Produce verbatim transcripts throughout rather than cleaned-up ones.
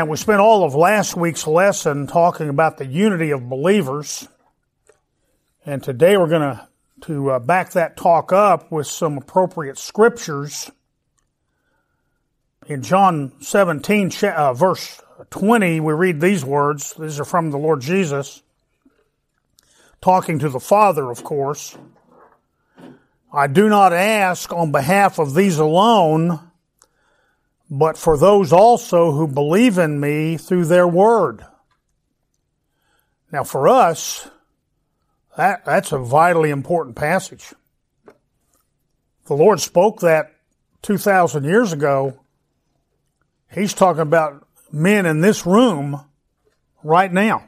Now, we spent all of last week's lesson talking about the unity of believers, and today we're going to to uh, back that talk up with some appropriate scriptures. In John seventeen, uh, verse twenty, we read these words. These are from the Lord Jesus, talking to the Father, of course. I do not ask on behalf of these alone, but for those also who believe in me through their word. Now for us, that, that's a vitally important passage. The Lord spoke that two thousand years ago. He's talking about men in this room right now.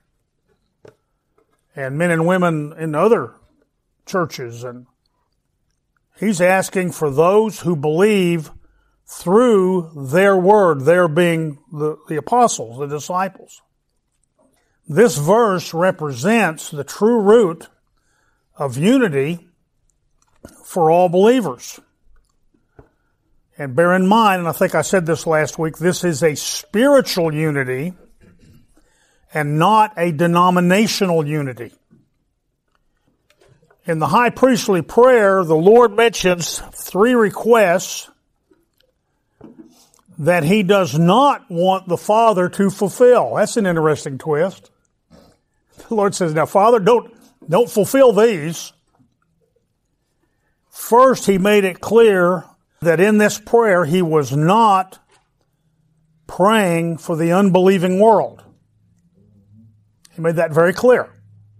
And men and women in other churches. And He's asking for those who believe through their word, their being the, the apostles, the disciples. This verse represents the true root of unity for all believers. And bear in mind, and I think I said this last week, this is a spiritual unity and not a denominational unity. In the high priestly prayer, the Lord mentions three requests that He does not want the Father to fulfill. That's an interesting twist. The Lord says, now, Father, don't, don't fulfill these. First, He made it clear that in this prayer, He was not praying for the unbelieving world. He made that very clear.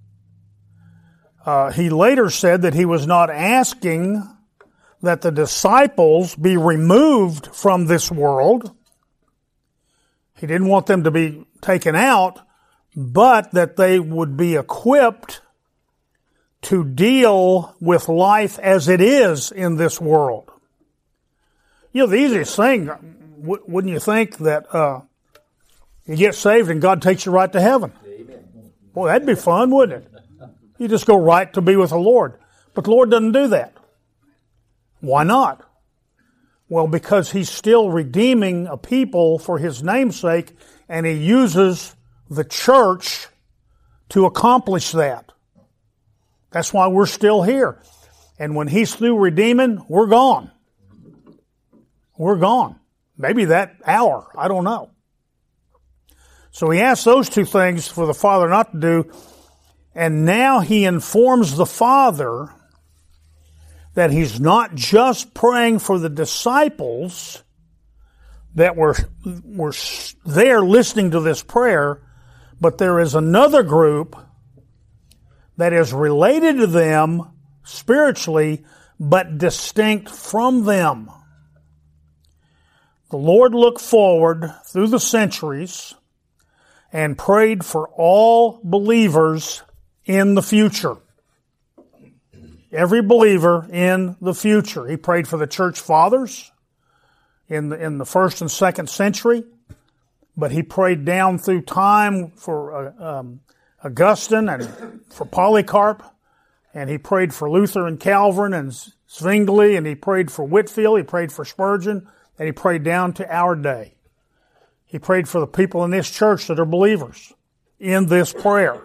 Uh, he later said that He was not asking that the disciples be removed from this world. He didn't want them to be taken out, but that they would be equipped to deal with life as it is in this world. You know, the easiest thing, wouldn't you think, that uh, you get saved and God takes you right to heaven? Boy, that'd be fun, wouldn't it? You just go right to be with the Lord. But the Lord doesn't do that. Why not? Well, because He's still redeeming a people for His name's sake, and He uses the church to accomplish that. That's why we're still here. And when He's through redeeming, we're gone. We're gone. Maybe that hour. I don't know. So He asked those two things for the Father not to do, and now He informs the Father that He's not just praying for the disciples that were, were there listening to this prayer, but there is another group that is related to them spiritually, but distinct from them. The Lord looked forward through the centuries and prayed for all believers in the future. Every believer in the future. He prayed for the church fathers in the, in the first and second century, but He prayed down through time for uh, um, Augustine and for Polycarp, and He prayed for Luther and Calvin and Zwingli, and He prayed for Whitefield, He prayed for Spurgeon, and He prayed down to our day. He prayed for the people in this church that are believers in this prayer.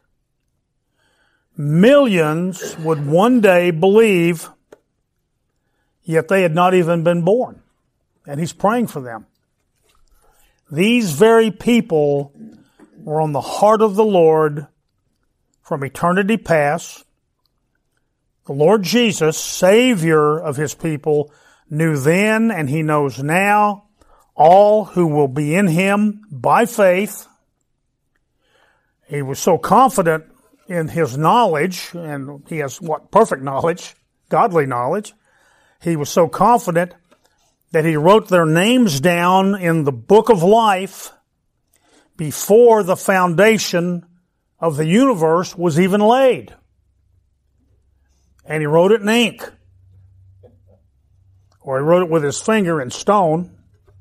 Millions would one day believe, yet they had not even been born. And He's praying for them. These very people were on the heart of the Lord from eternity past. The Lord Jesus, Savior of His people, knew then and He knows now all who will be in Him by faith. He was so confident in His knowledge, and He has what? Perfect knowledge, godly knowledge. He was so confident that He wrote their names down in the book of life before the foundation of the universe was even laid. And He wrote it in ink. Or He wrote it with His finger in stone.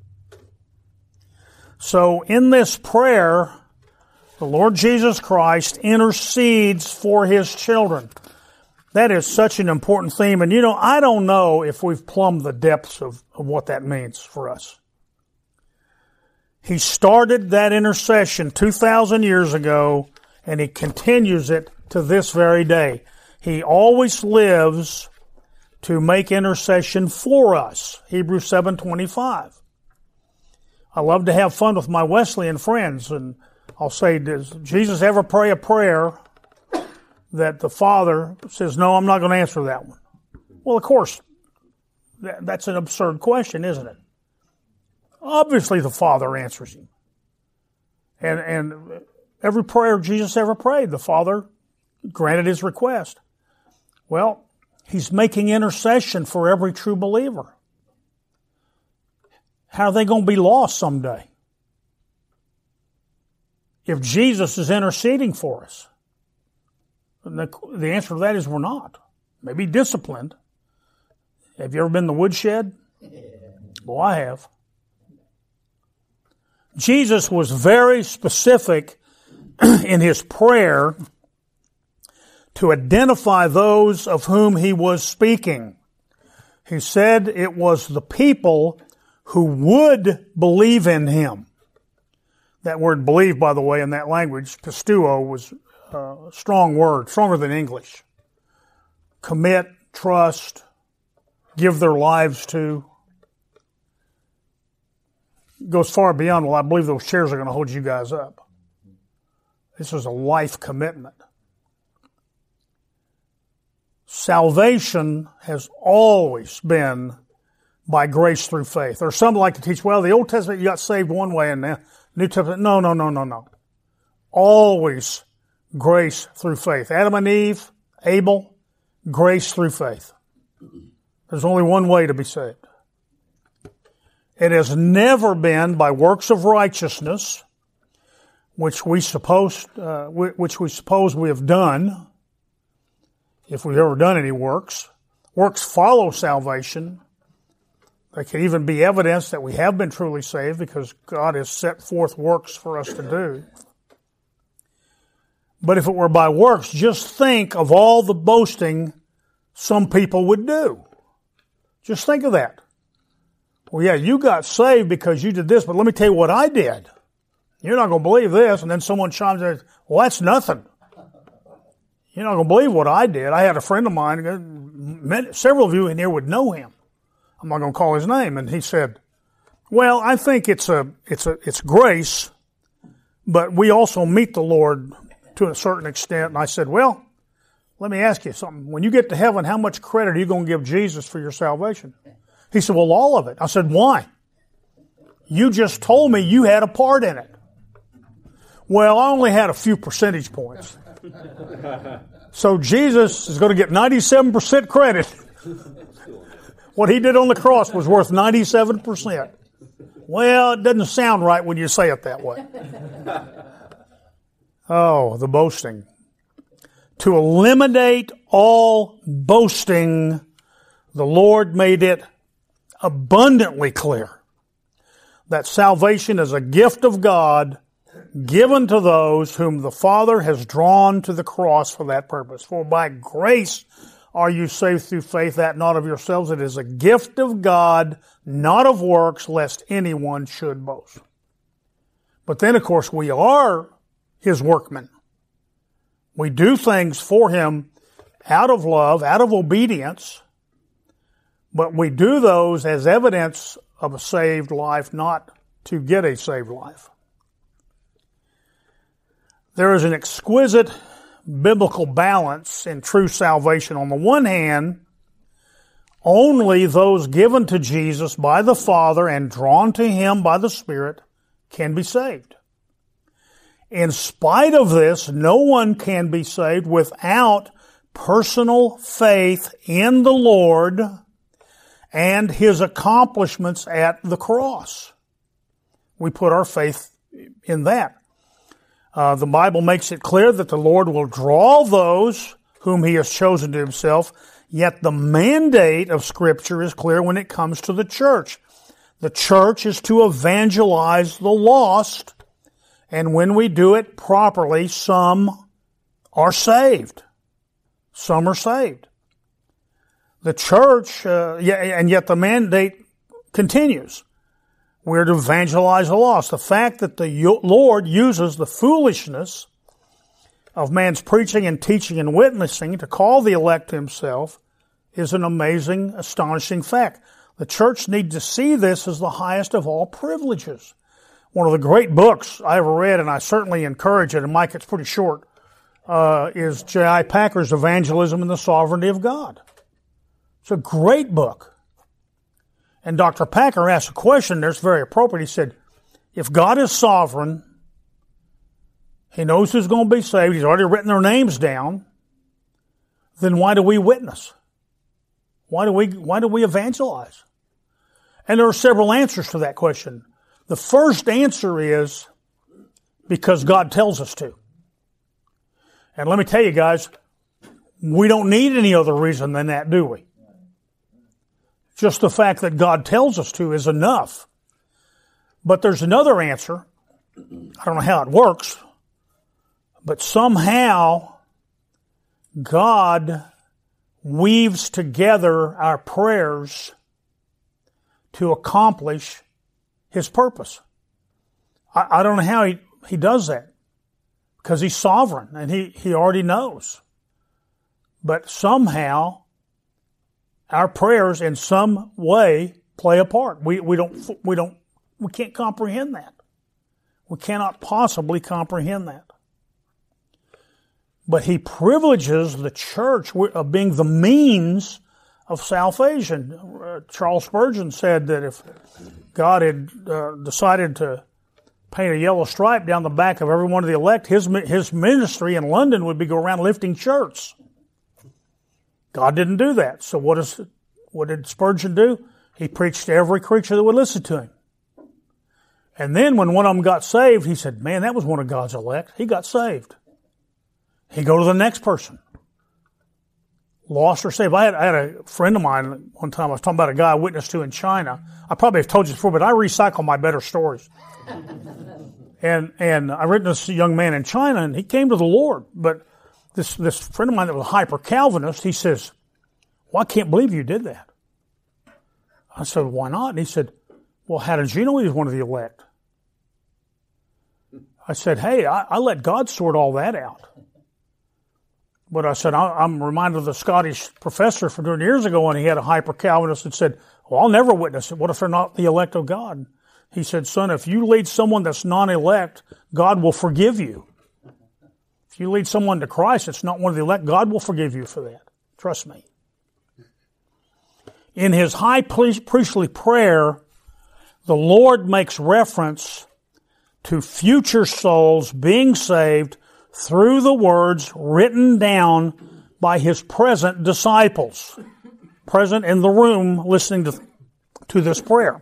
So in this prayer, the Lord Jesus Christ intercedes for His children. That is such an important theme. And you know, I don't know if we've plumbed the depths of, of what that means for us. He started that intercession two thousand years ago, and He continues it to this very day. He always lives to make intercession for us. Hebrews seven twenty-five. I love to have fun with my Wesleyan friends, and I'll say, does Jesus ever pray a prayer that the Father says, no, I'm not going to answer that one? Well, of course, that, that's an absurd question, isn't it? Obviously, the Father answers him. And, and every prayer Jesus ever prayed, the Father granted His request. Well, He's making intercession for every true believer. How are they going to be lost someday if Jesus is interceding for us? And the, the answer to that is we're not. Maybe disciplined. Have you ever been in the woodshed? Well, I have. Jesus was very specific in His prayer to identify those of whom He was speaking. He said it was the people who would believe in Him. That word believe, by the way, in that language, pisteuo, was a strong word, stronger than English. Commit, trust, give their lives to. Goes far beyond, well, I believe those chairs are going to hold you guys up. This is a life commitment. Salvation has always been by grace through faith. There's some like to teach, well, the Old Testament you got saved one way and the New Testament, no, no, no, no, no. Always grace through faith. Adam and Eve, Abel, grace through faith. There's only one way to be saved. It has never been by works of righteousness, which we suppose, uh, which we suppose we have done, if we've ever done any works. Works follow salvation. There can even be evidence that we have been truly saved because God has set forth works for us to do. But if it were by works, just think of all the boasting some people would do. Just think of that. Well, yeah, you got saved because you did this, but let me tell you what I did. You're not going to believe this. And then someone chimes in, well, that's nothing. You're not going to believe what I did. I had a friend of mine, several of you in here would know him. I'm not going to call his name. And he said, well, I think it's a, it's a, it's grace, but we also meet the Lord to a certain extent. And I said, well, let me ask you something. When you get to heaven, how much credit are you going to give Jesus for your salvation? He said, well, all of it. I said, why? You just told me you had a part in it. Well, I only had a few percentage points. So Jesus is going to get ninety-seven percent credit. What He did on the cross was worth ninety-seven percent. Well, it doesn't sound right when you say it that way. Oh, the boasting. To eliminate all boasting, the Lord made it abundantly clear that salvation is a gift of God given to those whom the Father has drawn to the cross for that purpose. For by grace are you saved through faith, that not of yourselves. It is a gift of God, not of works, lest anyone should boast. But then, of course, we are His workmen. We do things for Him out of love, out of obedience, but we do those as evidence of a saved life, not to get a saved life. There is an exquisite biblical balance in true salvation. On the one hand, only those given to Jesus by the Father and drawn to Him by the Spirit can be saved. In spite of this, no one can be saved without personal faith in the Lord and His accomplishments at the cross. We put our faith in that. Uh, the Bible makes it clear that the Lord will draw those whom He has chosen to Himself, yet the mandate of Scripture is clear when it comes to the church. The church is to evangelize the lost, and when we do it properly, some are saved. Some are saved. The church, uh, yeah, and yet the mandate continues. We're to evangelize the lost. The fact that the Lord uses the foolishness of man's preaching and teaching and witnessing to call the elect to himself is an amazing, astonishing fact. The church needs to see this as the highest of all privileges. One of the great books I ever read, and I certainly encourage it, and Mike, it's pretty short, uh, is J I Packer's Evangelism and the Sovereignty of God. It's a great book. And Doctor Packer asked a question that's very appropriate. He said, if God is sovereign, He knows who's going to be saved, He's already written their names down, then why do we witness? Why do we, why do we evangelize? And there are several answers to that question. The first answer is because God tells us to. And let me tell you guys, we don't need any other reason than that, do we? Just the fact that God tells us to is enough. But there's another answer. I don't know how it works, but somehow God weaves together our prayers to accomplish His purpose. I, I don't know how he, he does that, because He's sovereign and he, he already knows. But somehow our prayers in some way play a part. We, we don't, we don't, we can't comprehend that. We cannot possibly comprehend that. But He privileges the church of being the means of salvation. Uh, Charles Spurgeon said that if God had uh, decided to paint a yellow stripe down the back of every one of the elect, his his ministry in London would be go around lifting shirts. God didn't do that. So what is what did Spurgeon do? He preached to every creature that would listen to him. And then when one of them got saved, he said, man, that was one of God's elect. He got saved. He'd go to the next person. Lost or saved. I had, I had a friend of mine one time, I was talking about a guy I witnessed to in China. I probably have told you before, but I recycle my better stories. and and I witnessed a young man in China, and he came to the Lord. But this, this friend of mine that was a hyper-Calvinist, he says, well, I can't believe you did that. I said, why not? And he said, well, how did you know he was one of the elect? I said, hey, I, I let God sort all that out. But I said, I'm reminded of the Scottish professor from doing years ago when he had a hyper-Calvinist that said, well, I'll never witness it. What if they're not the elect of God? He said, son, if you lead someone that's non-elect, God will forgive you. If you lead someone to Christ that's not one of the elect, God will forgive you for that. Trust me. In His high priestly prayer, the Lord makes reference to future souls being saved through the words written down by His present disciples, present in the room listening to, to this prayer.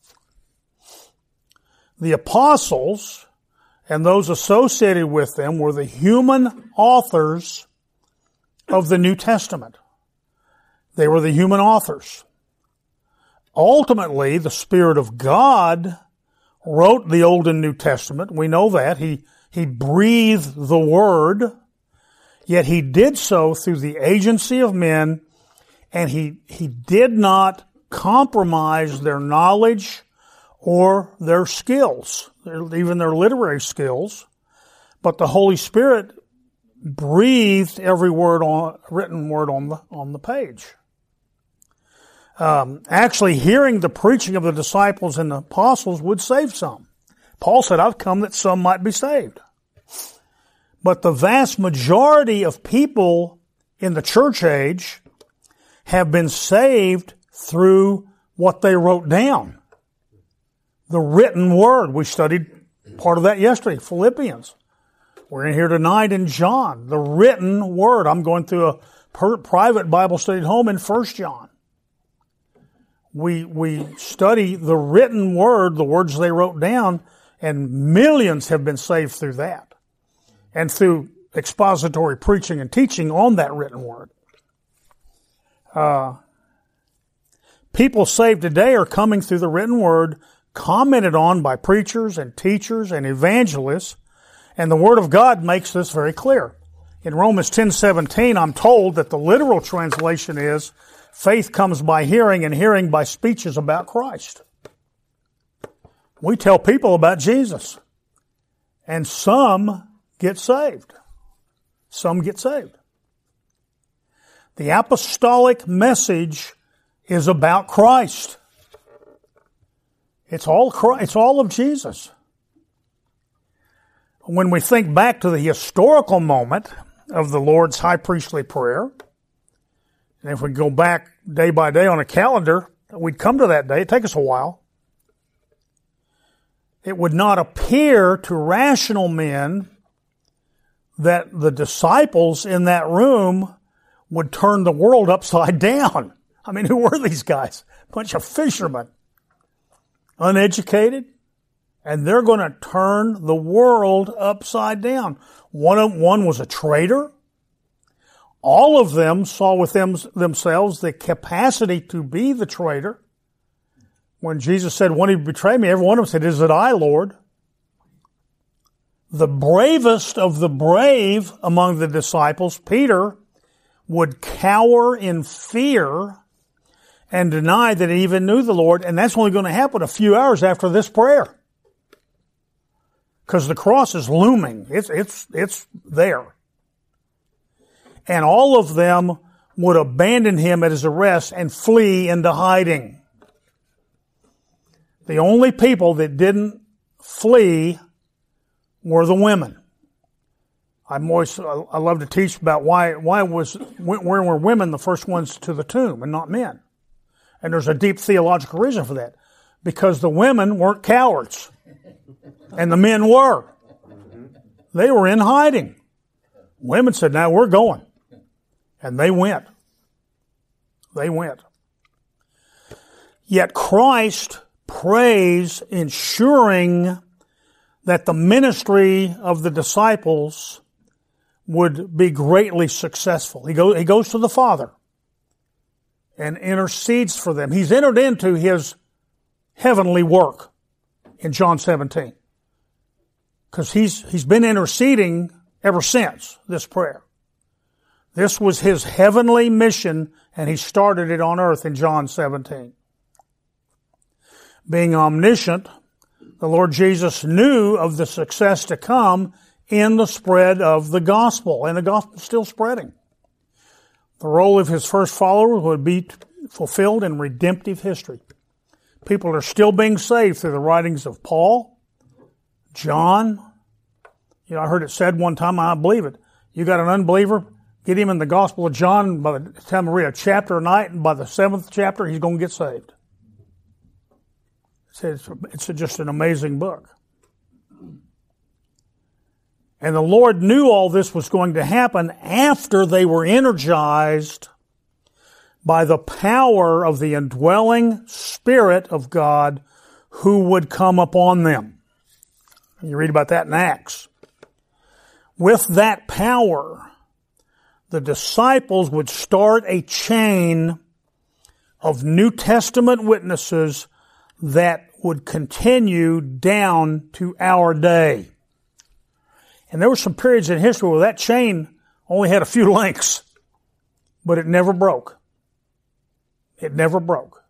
The apostles and those associated with them were the human authors of the New Testament. They were the human authors. Ultimately, the Spirit of God wrote the Old and New Testament. We know that. He He breathed the Word, yet He did so through the agency of men, and He, he did not compromise their knowledge or their skills, even their literary skills. But the Holy Spirit breathed every word on, written word on the, on the page. Um, actually, hearing the preaching of the disciples and the apostles would save some. Paul said, I've come that some might be saved. But the vast majority of people in the church age have been saved through what they wrote down. The written word. We studied part of that yesterday, Philippians. We're in here tonight in John. The written word. I'm going through a per- private Bible study at home in First John. We, we study the written word, the words they wrote down, and millions have been saved through that. And through expository preaching and teaching on that written word. Uh, people saved today are coming through the written word, commented on by preachers and teachers and evangelists, and the Word of God makes this very clear. In Romans ten seventeen, I'm told that the literal translation is, faith comes by hearing, and hearing by speeches about Christ. We tell people about Jesus, and some get saved. Some get saved. The apostolic message is about Christ. It's all Christ, it's all of Jesus. When we think back to the historical moment of the Lord's high priestly prayer, and if we go back day by day on a calendar, we'd come to that day. It'd take us a while. It would not appear to rational men that the disciples in that room would turn the world upside down. I mean, who were these guys? A bunch of fishermen, uneducated, and they're going to turn the world upside down. One of, one was a traitor. All of them saw with them, themselves the capacity to be the traitor. When Jesus said, "One who betrayed me," every one of them said, "Is it I, Lord?" The bravest of the brave among the disciples, Peter, would cower in fear and deny that he even knew the Lord. And that's only going to happen a few hours after this prayer. Because the cross is looming. It's, it's, it's there. And all of them would abandon him at his arrest and flee into hiding. The only people that didn't flee were the women. I'm always, I love to teach about why, why was, where were women the first ones to the tomb and not men? And there's a deep theological reason for that. Because the women weren't cowards. And the men were. They were in hiding. Women said, "Now we're going." And they went. They went. Yet Christ prays, ensuring that the ministry of the disciples would be greatly successful. He goes, he goes to the Father and intercedes for them. He's entered into his heavenly work in John seventeen. Because he's, he's been interceding ever since this prayer. This was his heavenly mission, and he started it on earth in John seventeen. Being omniscient, the Lord Jesus knew of the success to come in the spread of the gospel, and the gospel is still spreading. The role of his first followers would be fulfilled in redemptive history. People are still being saved through the writings of Paul, John. You know, I heard it said one time, I believe it. You got an unbeliever, get him in the Gospel of John, by the time we read a chapter a night, and by the seventh chapter, he's going to get saved. It's, it's just an amazing book. And the Lord knew all this was going to happen after they were energized by the power of the indwelling Spirit of God who would come upon them. You read about that in Acts. With that power, the disciples would start a chain of New Testament witnesses that would continue down to our day. And there were some periods in history where that chain only had a few links, but it never broke. It never broke.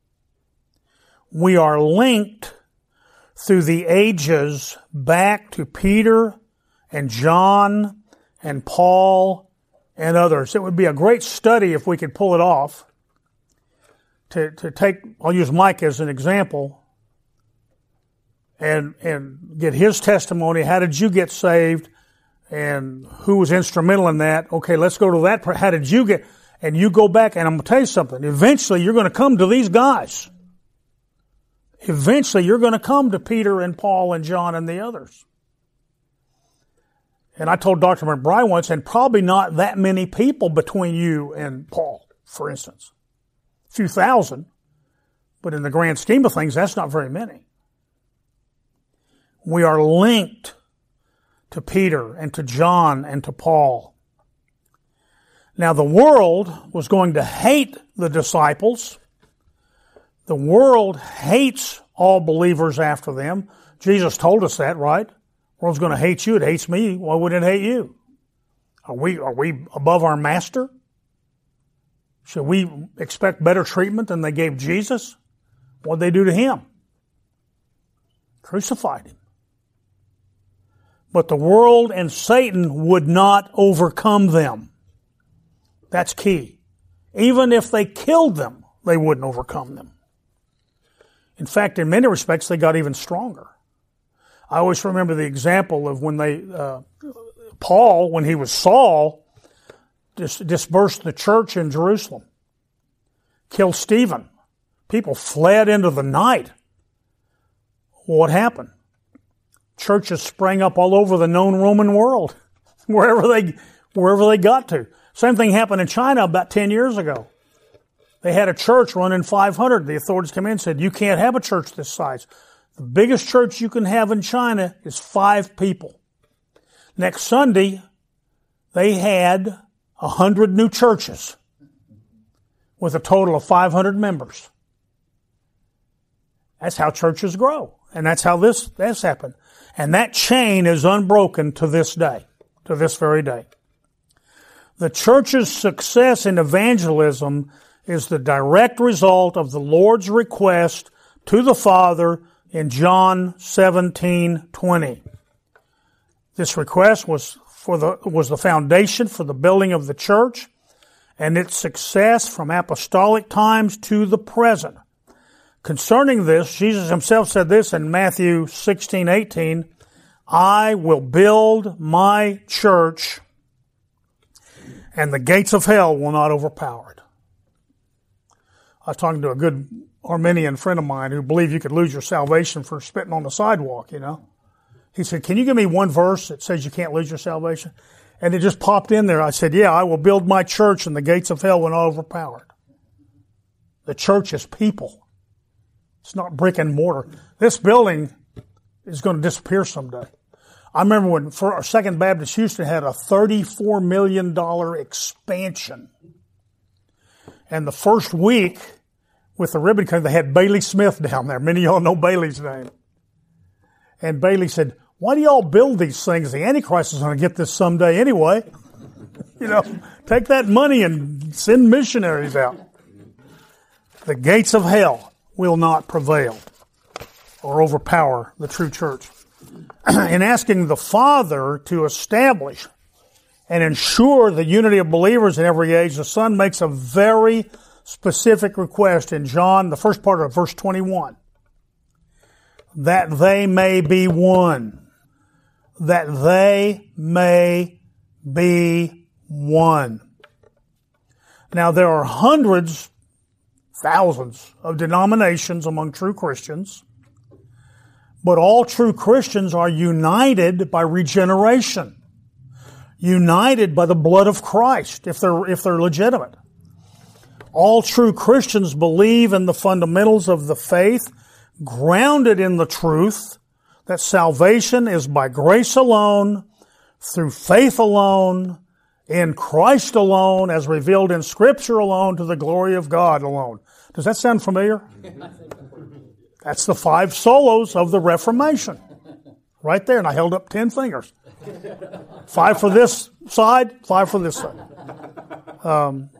We are linked through the ages back to Peter and John and Paul and others. It would be a great study if we could pull it off. To, to take, I'll use Mike as an example, and, and get his testimony. How did you get saved? And who was instrumental in that? Okay, let's go to that. How did you get, and you go back, and I'm going to tell you something. Eventually, you're going to come to these guys. Eventually, you're going to come to Peter and Paul and John and the others. And I told Doctor McBride once, and probably not that many people between you and Paul, for instance. A few thousand, but in the grand scheme of things, that's not very many. We are linked to Peter and to John and to Paul. Now, the world was going to hate the disciples. The world hates all believers after them. Jesus told us that, right? The world's going to hate you. It hates me. Why would it hate you? Are we, are we above our master? Should we expect better treatment than they gave Jesus? What'd they do to him? crucified him. But the world and Satan would not overcome them. That's key. Even if they killed them, they wouldn't overcome them. In fact, in many respects, they got even stronger. I always remember the example of when they, uh, Paul, when he was Saul, dis- dispersed the church in Jerusalem, killed Stephen. People fled into the night. What happened? Churches sprang up all over the known Roman world, wherever they, wherever they got to. Same thing happened in China about ten years ago. They had a church running five hundred. The authorities came in and said, you can't have a church this size. The biggest church you can have in China is five people. Next Sunday, they had a hundred new churches with a total of five hundred members. That's how churches grow. And that's how this, this happened. And that chain is unbroken to this day, to this very day. The church's success in evangelism is the direct result of the Lord's request to the Father in John seventeen twenty. This request was for the, was the foundation for the building of the church and its success from apostolic times to the present. Concerning this, Jesus himself said this in Matthew sixteen eighteen, I will build my church and the gates of hell will not overpower it. I was talking to a good Arminian friend of mine who believed you could lose your salvation for spitting on the sidewalk, you know. He said, can you give me one verse that says you can't lose your salvation? And it just popped in there. I said, yeah, I will build my church and the gates of hell will not overpower it. The church is people. It's not brick and mortar. This building is going to disappear someday. I remember when for Second Baptist Houston had a thirty-four million dollars expansion. And the first week with the ribbon cutting, they had Bailey Smith down there. Many of y'all know Bailey's name. And Bailey said, why do y'all build these things? The Antichrist is going to get this someday anyway. You know, take that money and send missionaries out. The gates of hell will not prevail or overpower the true church. In asking the Father to establish and ensure the unity of believers in every age, the Son makes a very specific request in John, the first part of verse twenty-one. That they may be one. That they may be one. Now there are hundreds, thousands of denominations among true Christians, but all true Christians are united by regeneration. United by the blood of Christ, if they're, if they're legitimate. All true Christians believe in the fundamentals of the faith, grounded in the truth that salvation is by grace alone, through faith alone, in Christ alone, as revealed in Scripture alone, to the glory of God alone. Does that sound familiar? That's the five solos of the Reformation. Right there, and I held up ten fingers. Five for this side, five for this side. Um,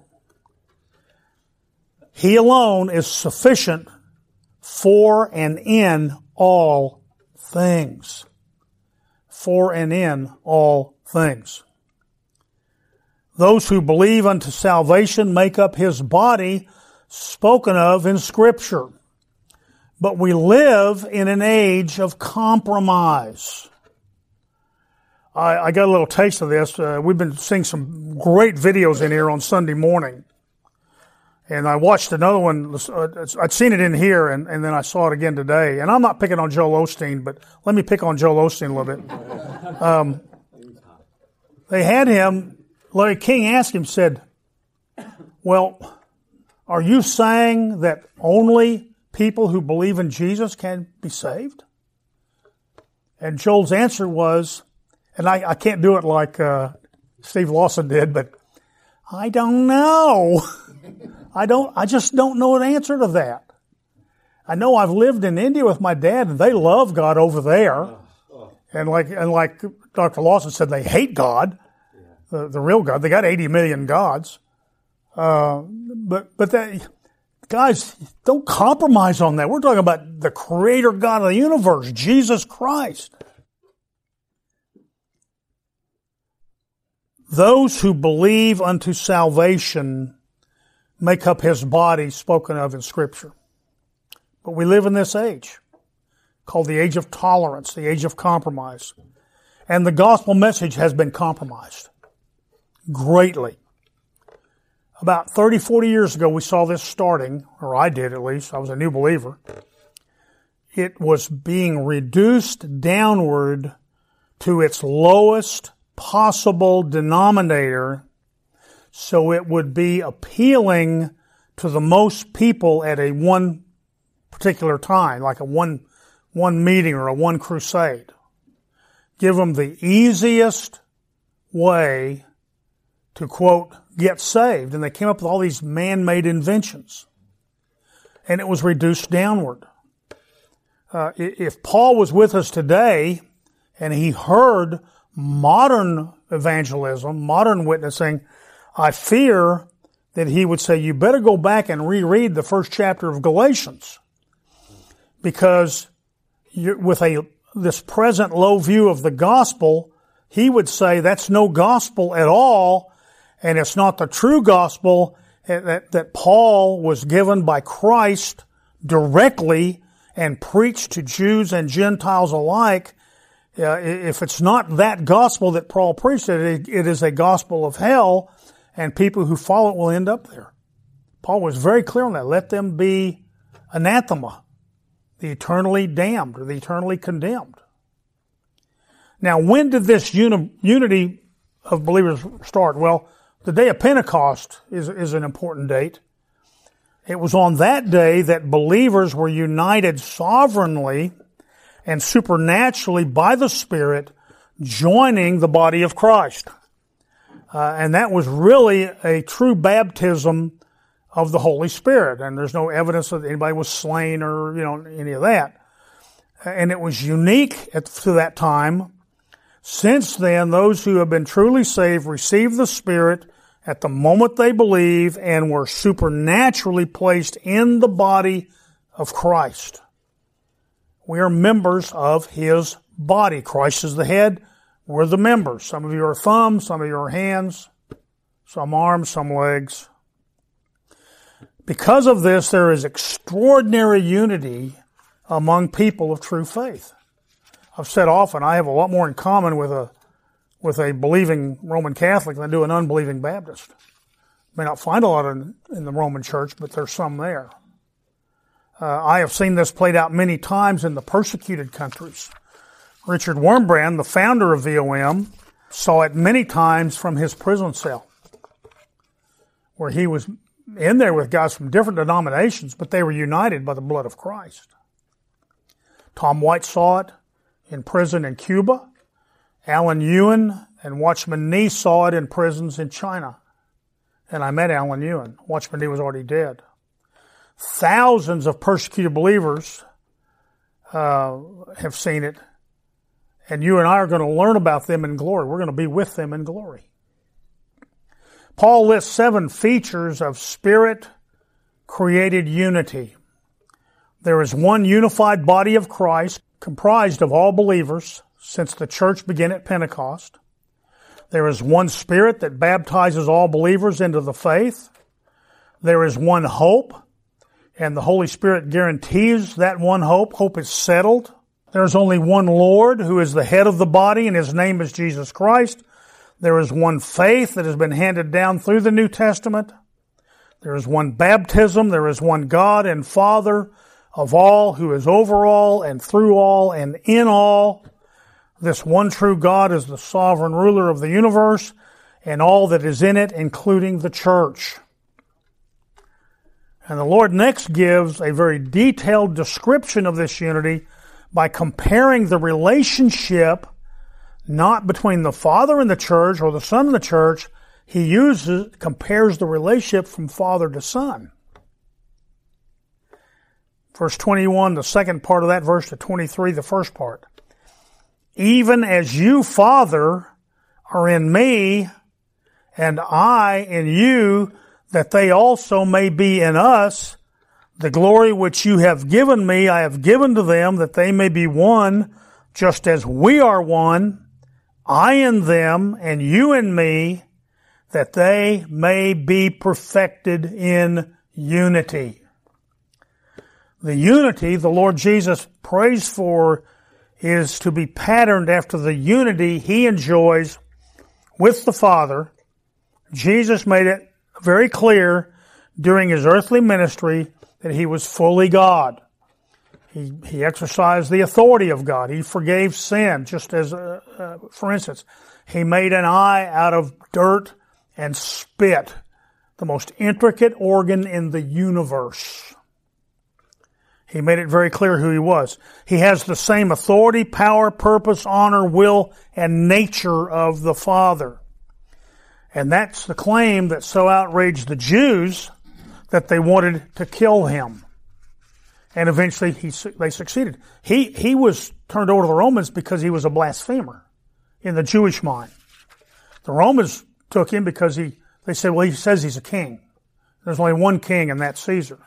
he alone is sufficient for and in all things. For and in all things. Those who believe unto salvation make up His body spoken of in Scripture. But we live in an age of compromise. I, I got a little taste of this. Uh, we've been seeing some great videos in here on Sunday morning. And I watched another one. Uh, I'd seen it in here, and, and then I saw it again today. And I'm not picking on Joel Osteen, but let me pick on Joel Osteen a little bit. Um, they had him, Larry King asked him, said, well, are you saying that only people who believe in Jesus can be saved? And Joel's answer was, and I, I can't do it like uh, Steve Lawson did, but I don't know. I don't. I just don't know an answer to that. I know I've lived in India with my dad, and they love God over there, and like and like Doctor Lawson said, they hate God, the, the real God. They got eighty million gods, uh, but but that. Guys, don't compromise on that. We're talking about the Creator God of the universe, Jesus Christ. Those who believe unto salvation make up His body spoken of in Scripture. But we live in this age called the age of tolerance, the age of compromise. And the gospel message has been compromised greatly. About thirty, forty years ago, we saw this starting, or I did at least. I was a new believer. It was being reduced downward to its lowest possible denominator, so it would be appealing to the most people at a one particular time, like a one, one meeting or a one crusade. Give them the easiest way to, quote, get saved. And they came up with all these man-made inventions. And it was reduced downward. Uh, if Paul was with us today and he heard modern evangelism, modern witnessing, I fear that he would say, you better go back and reread the first chapter of Galatians. Because you're, with a this present low view of the gospel, he would say that's no gospel at all, and it's not the true gospel that, that Paul was given by Christ directly and preached to Jews and Gentiles alike. Uh, if it's not that gospel that Paul preached, it, it is a gospel of hell, and people who follow it will end up there. Paul was very clear on that. Let them be anathema, the eternally damned or the eternally condemned. Now, when did this uni- unity of believers start? Well, the day of Pentecost is, is an important date. It was on that day that believers were united sovereignly and supernaturally by the Spirit, joining the body of Christ. Uh, and that was really a true baptism of the Holy Spirit. And there's no evidence that anybody was slain or, you know, any of that. And it was unique at, to that time. Since then, those who have been truly saved receive the Spirit at the moment they believe and were supernaturally placed in the body of Christ. We are members of His body. Christ is the head. We're the members. Some of you are thumbs, some of you are hands, some arms, some legs. Because of this, there is extraordinary unity among people of true faith. I've said often, I have a lot more in common with a with a believing Roman Catholic than I do an unbelieving Baptist. May not find a lot in, in the Roman Church, but there's some there. Uh, I have seen this played out many times in the persecuted countries. Richard Wurmbrand, the founder of V O M, saw it many times from his prison cell, where he was in there with guys from different denominations, but they were united by the blood of Christ. Tom White saw it in prison in Cuba. Alan Ewan and Watchman Nee saw it in prisons in China. And I met Alan Ewan. Watchman Nee was already dead. Thousands of persecuted believers uh, have seen it. And you and I are going to learn about them in glory. We're going to be with them in glory. Paul lists seven features of Spirit-created unity. There is one unified body of Christ comprised of all believers since the church began at Pentecost. There is one Spirit that baptizes all believers into the faith. There is one hope, and the Holy Spirit guarantees that one hope. Hope is settled. There is only one Lord who is the head of the body, and His name is Jesus Christ. There is one faith that has been handed down through the New Testament. There is one baptism. There is one God and Father of all, who is over all and through all and in all. This one true God is the sovereign ruler of the universe and all that is in it, including the church. And the Lord next gives a very detailed description of this unity by comparing the relationship not between the Father and the church or the Son and the church. He uses, compares the relationship from Father to Son. Verse twenty-one, the second part of that verse, to twenty-three, the first part. Even as you, Father, are in me, and I in you, that they also may be in us, The glory which you have given me, I have given to them, that they may be one, just as we are one, I in them, and you in me, that they may be perfected in unity. The unity the Lord Jesus prays for is to be patterned after the unity He enjoys with the Father. Jesus made it very clear during His earthly ministry that He was fully God. He, he exercised the authority of God. He forgave sin, just as, uh, uh, for instance, He made an eye out of dirt and spit, the most intricate organ in the universe. He made it very clear who He was. He has the same authority, power, purpose, honor, will, and nature of the Father. And that's the claim that so outraged the Jews that they wanted to kill Him. And eventually he, they succeeded. He, he was turned over to the Romans because he was a blasphemer in the Jewish mind. The Romans took him because he, they said, well, he says he's a king. There's only one king, and that's Caesar.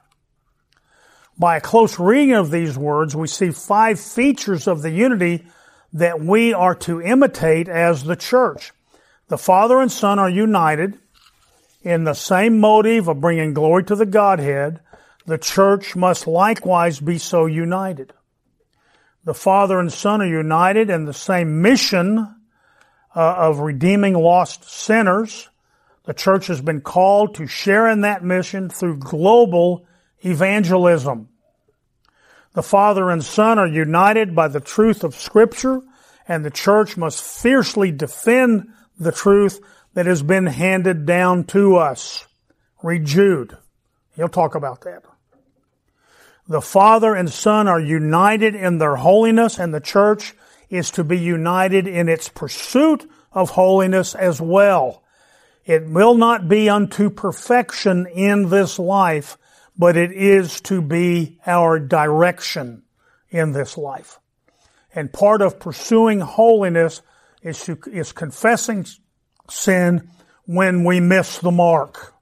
By a close reading of these words, we see five features of the unity that we are to imitate as the church. The Father and Son are united in the same motive of bringing glory to the Godhead. The church must likewise be so united. The Father and Son are united in the same mission uh, of redeeming lost sinners. The church has been called to share in that mission through global evangelism. The Father and Son are united by the truth of Scripture, and the church must fiercely defend the truth that has been handed down to us. Read Jude. He'll talk about that. The Father and Son are united in their holiness, and the church is to be united in its pursuit of holiness as well. It will not be unto perfection in this life, but it is to be our direction in this life. And part of pursuing holiness is to, is confessing sin when we miss the mark.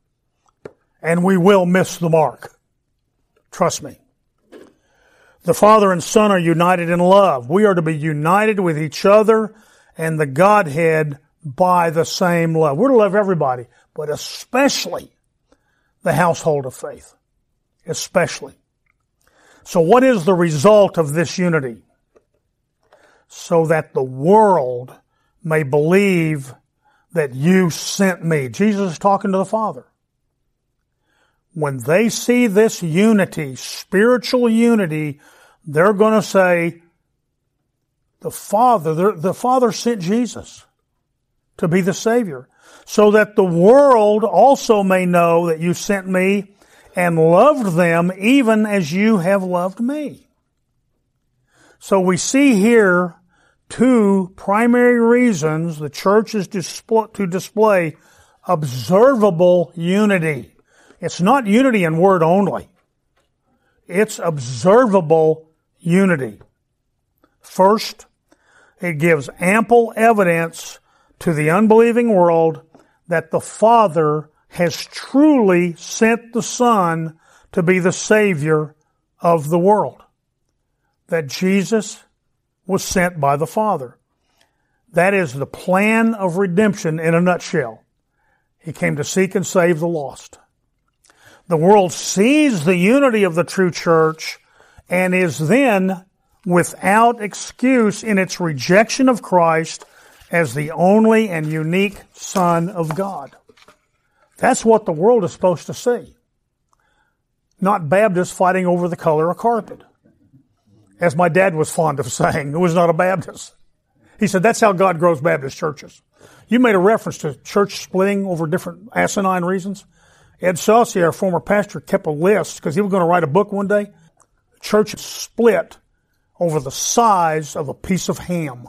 And we will miss the mark. Trust me. The Father and Son are united in love. We are to be united with each other and the Godhead by the same love. We're to love everybody, but especially the household of faith. Especially. So what is the result of this unity? So that the world may believe that you sent me. Jesus is talking to the Father. When they see this unity, spiritual unity, they're going to say, the Father, the Father sent Jesus to be the Savior, so that the world also may know that you sent me and loved them even as you have loved me. So we see here two primary reasons the church is to display observable unity. It's not unity in word only. It's observable unity. First, it gives ample evidence to the unbelieving world that the Father has truly sent the Son to be the Savior of the world. That Jesus was sent by the Father. That is the plan of redemption in a nutshell. He came to seek and save the lost. The world sees the unity of the true church and is then without excuse in its rejection of Christ as the only and unique Son of God. That's what the world is supposed to see. Not Baptists fighting over the color of carpet. As my dad was fond of saying, who was not a Baptist. He said, that's how God grows Baptist churches. You made a reference to church splitting over different asinine reasons. Ed Saucier, our former pastor, kept a list because he was going to write a book one day. Church split over the size of a piece of ham.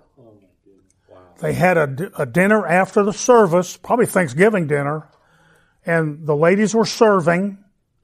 They had a, a dinner after the service, probably Thanksgiving dinner, and the ladies were serving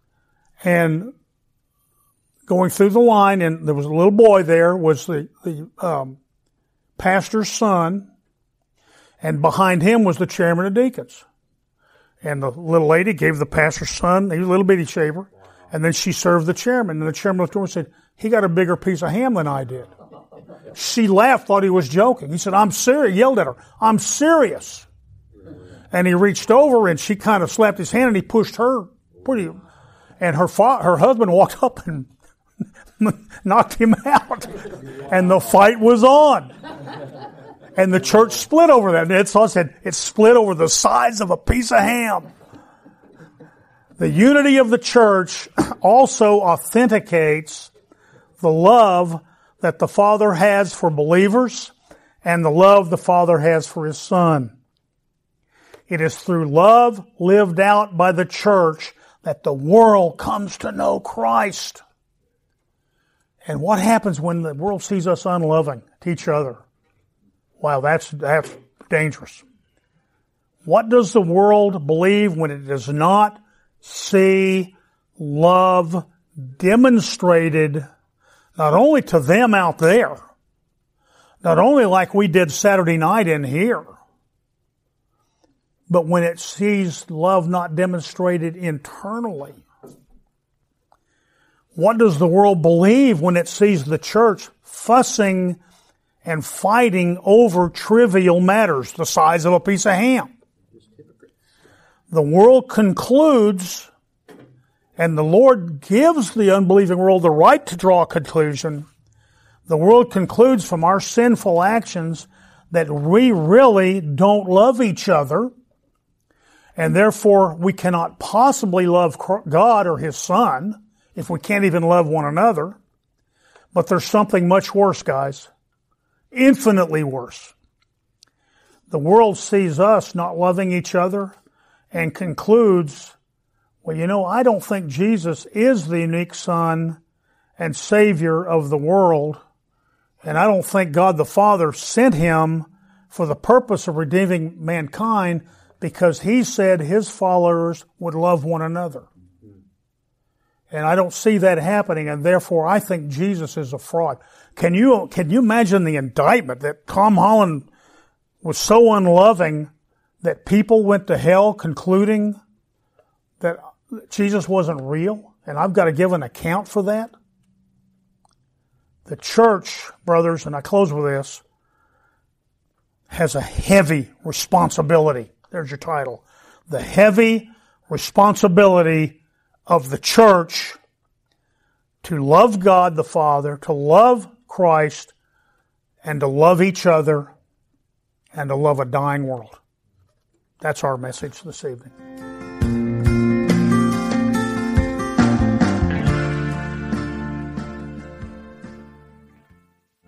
and going through the line, and there was a little boy there, was the, the um, pastor's son, and behind him was the chairman of deacons. And the little lady gave the pastor's son, he was a little bitty shaver, And then she served the chairman, and the chairman looked over and said, he got a bigger piece of ham than I did. She laughed, thought he was joking. He said, I'm serious, yelled at her, I'm serious. And he reached over and she kind of slapped his hand and he pushed her pretty, and her fa- her husband walked up and knocked him out. And the fight was on. And the church split over that. And Ed Saw said, it split over the size of a piece of ham. The unity of the church also authenticates the love that the Father has for believers and the love the Father has for His Son. It is through love lived out by the church that the world comes to know Christ. And what happens when the world sees us unloving to each other? Wow, that's, that's dangerous. What does the world believe when it does not see love demonstrated not only to them out there, not only like we did Saturday night in here, but when it sees love not demonstrated internally? What does the world believe when it sees the church fussing and fighting over trivial matters, the size of a piece of ham? The world concludes, and the Lord gives the unbelieving world the right to draw a conclusion. The world concludes from our sinful actions that we really don't love each other, and therefore we cannot possibly love God or His Son if we can't even love one another. But there's something much worse, guys. Infinitely worse. The world sees us not loving each other and concludes, well, you know, I don't think Jesus is the unique Son and Savior of the world, and I don't think God the Father sent Him for the purpose of redeeming mankind because He said His followers would love one another. And I don't see that happening, and therefore I think Jesus is a fraud. Can you, can you imagine the indictment that Tom Holland was so unloving that people went to hell concluding that Jesus wasn't real, and I've got to give an account for that? The church, brothers, and I close with this, has a heavy responsibility. There's your title. The heavy responsibility of the church to love God the Father, to love Christ, and to love each other, and to love a dying world. That's our message this evening.